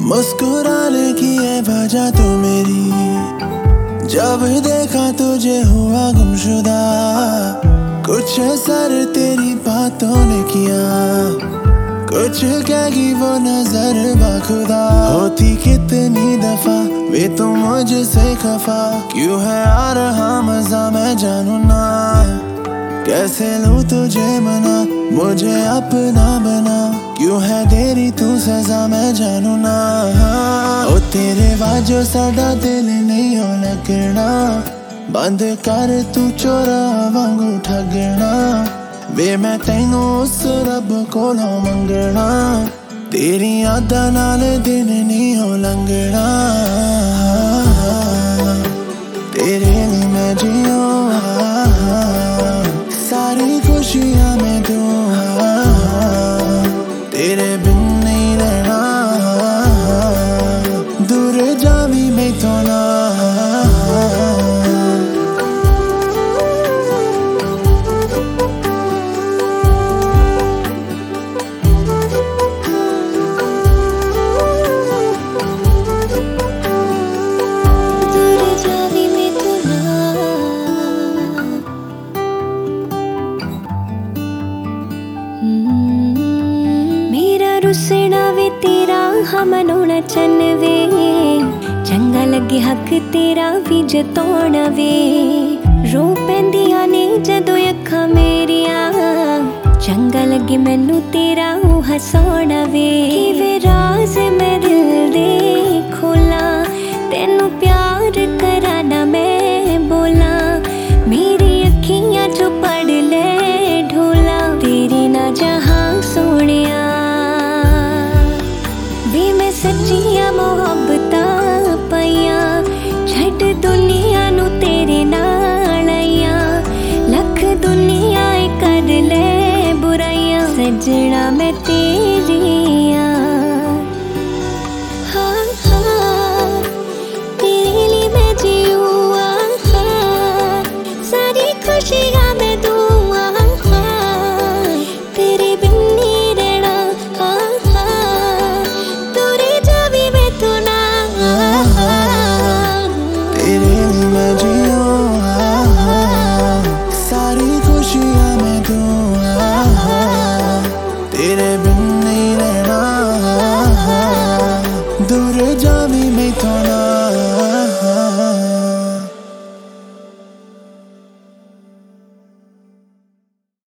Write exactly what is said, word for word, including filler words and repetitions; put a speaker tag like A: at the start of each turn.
A: मुस्कुराने की है वजह तो मेरी, जब देखा तुझे हुआ गुमशुदा। कुछ असर तेरी बातों ने किया, कुछ कहेगी वो नजर बाखुदा। होती कितनी दफा वे तो मुझसे खफा, क्यों है आ रहा मजा मैं जानू ना। कैसे लूं तुझे मना, मुझे अपना बना, क्यों है देरी तू सजा मैं जानू ना। ओ तेरे वाजो साडा दिल नहीं हो लगना, बंद कर तू चोरा वांगू ठगना। वे मैं तैनू उस रब कोलों मंगना, तेरी यादां नाल दिन नहीं हो लंघना। तेरे लिए मैं जियो, सारी खुशियां मैं दूं, तेरे बिन नहीं रहना, दूर जावी मैं तो ना।
B: रुसना वे तेरा हाँ मनाउणा चन वे, चंगा लगे हक तेरा भी जताउणा वे। रो पैंदियां ने जदों अखां मेरियां, चंगा लगे मैनू तेरा ओ हसाउणा वे। वे राज मैं दिल दे खोला, तेनू प्यार करा ना मैं बोला। मेरी अखियां चो पढ़ ले ढोला, तेरी ना जहां सोनिया। वे मैं सच्चियां मोहब्बतां पाइयां, छड्ड दुनिया नू तेरे नाल आइयां। लख दुनिया कर ले बुराइयां, सजना मैं तेरी आ।